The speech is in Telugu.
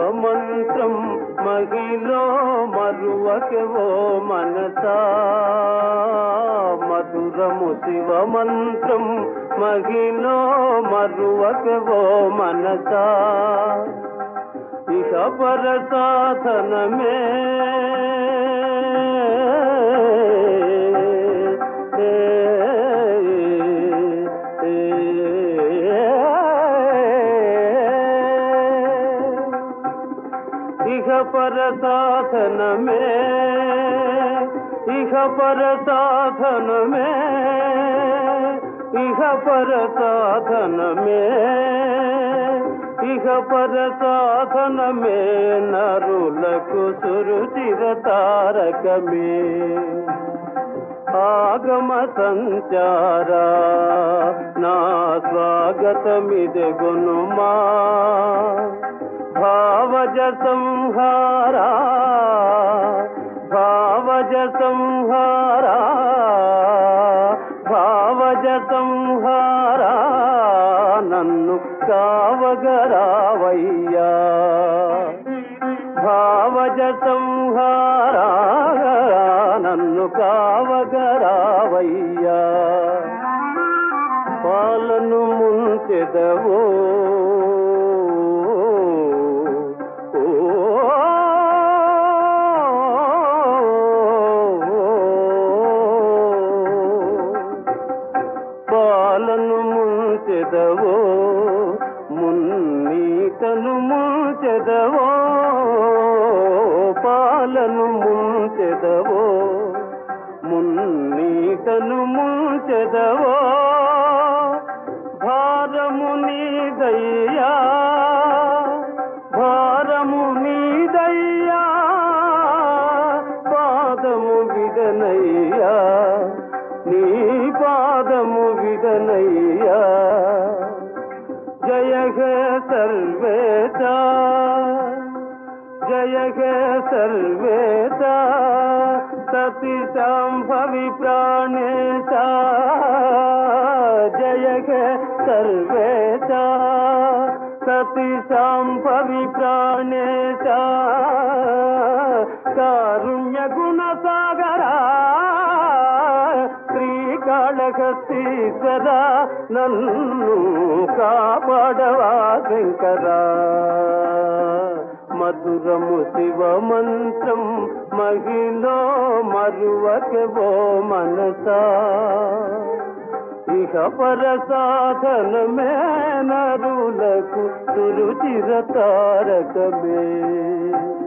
మంత్రం మహిలో మరువకెవో మనసా మధురము శివ మంత్రం మహిలో మరువకెవో మనసా ఇహ పర సాధనమే ఇహ పర సాధనమే ఇహ పర సాధనమే ఇహ పర సాధనమే ఇహ పర సాధనమే నరులకు సురుచిర తారకమే ఆగమ సంచారా నా స్వాగతమిదే గునుమా భావజ సంహారా భావజ సంహారా భావజ సంహారా నన్ను కావగరావయ్యా భావజ సంహారా నన్ను కావగరావయ్యా పాలను ముంచెదవో పాలను ముంచెదవో మున్నీతను ముంచెదవో పాలను ముంచెదవో మున్నీతను ముంచెదవో భారము నీదయ్యా భారము నీదయ్యా పాదము విదనయ్యా నీ పాదము విదనయ్యా జయ హే సర్వేత జయ హే సర్వేత సతి సంభవి ప్రాణేశ జయ హే సర్వేత సతి సంభవి ప్రాణేశ కారుణ్య గుణ సాగరా శ్రీకాళహస్తీశ్వర నన్ను కాపాడవా శంకరా మధురము శివ మంత్రం మహిలో మరువకెవో మనసా ఇహ పర సాధనమే నరులకు సురుచిర తారకమే